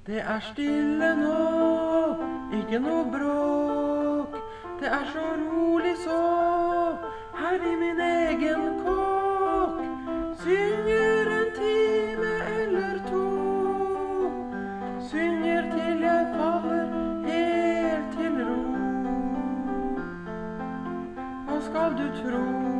Det er stille nå, ikke noe bråk. Det er så rolig så, her i min egen kåk. Synger en time eller to, synger til jeg faller helt til ro. Hva skal du tro?